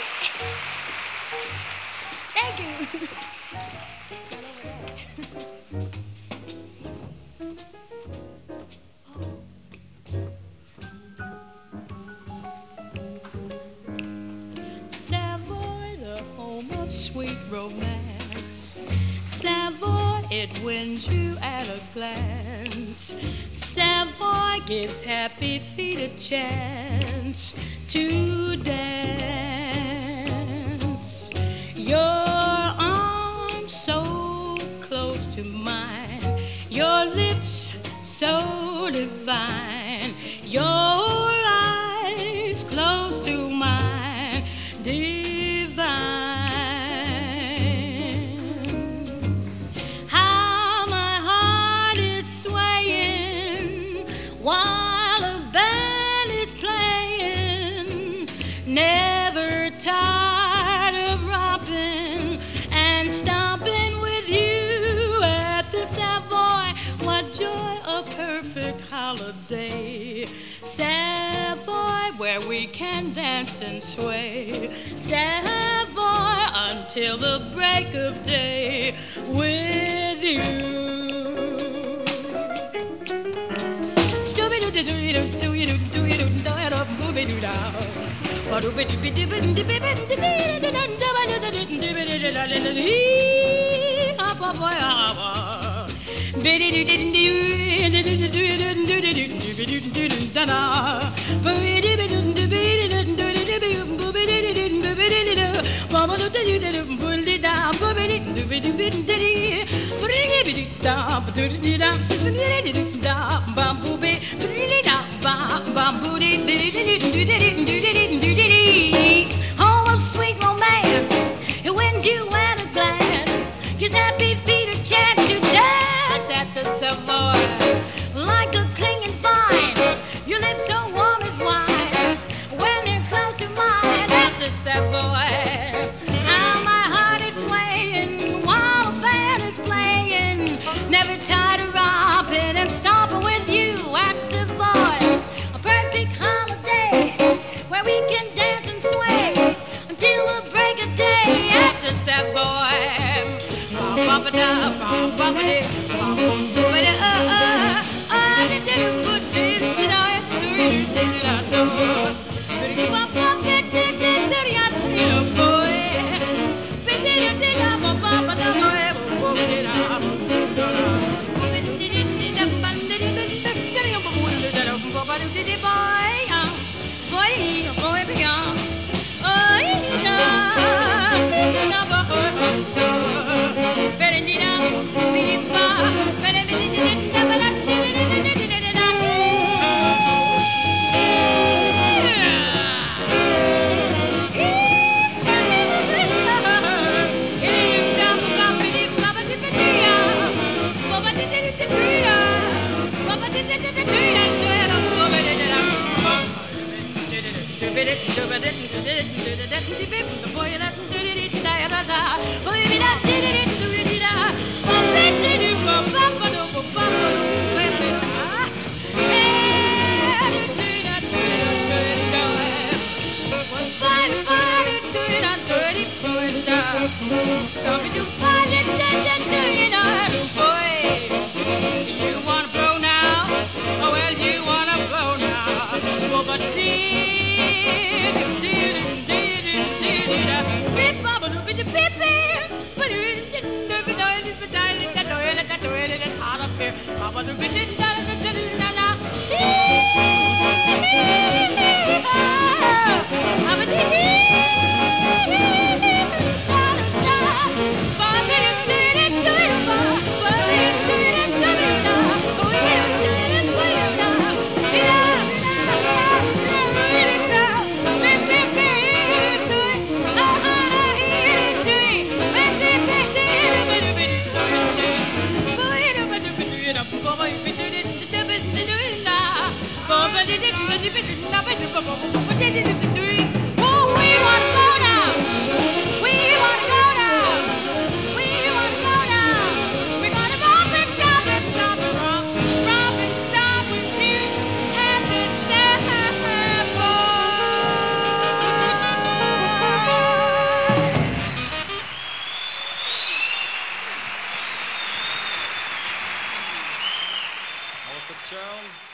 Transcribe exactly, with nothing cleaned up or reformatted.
Thank you. Savoy, the home of sweet romance. Savoy, it wins you at a glance. Savoy gives happy feet a chance to dance. Your arms so close to mine, your lips so divine, your eyes close to mine, divine. How my heart is swaying while a band is playing, never tired of romping and stomping with you at the Savoy. What joy, a perfect holiday. Savoy, where we can dance and sway. Savoy, until the break of day with you. Home of sweet romance, it wins you at a glance. Gives happy feet a chance to dance at the Savoy. Like a clinging vine, your lips so warm as wine. When they're close to mine at the Savoy. Now my heart is swaying while the band is playing. Never tired of romping and stomping with you at Savoy. A perfect holiday where we can dance and sway until the break of day at the Savoy. Fitzgerald.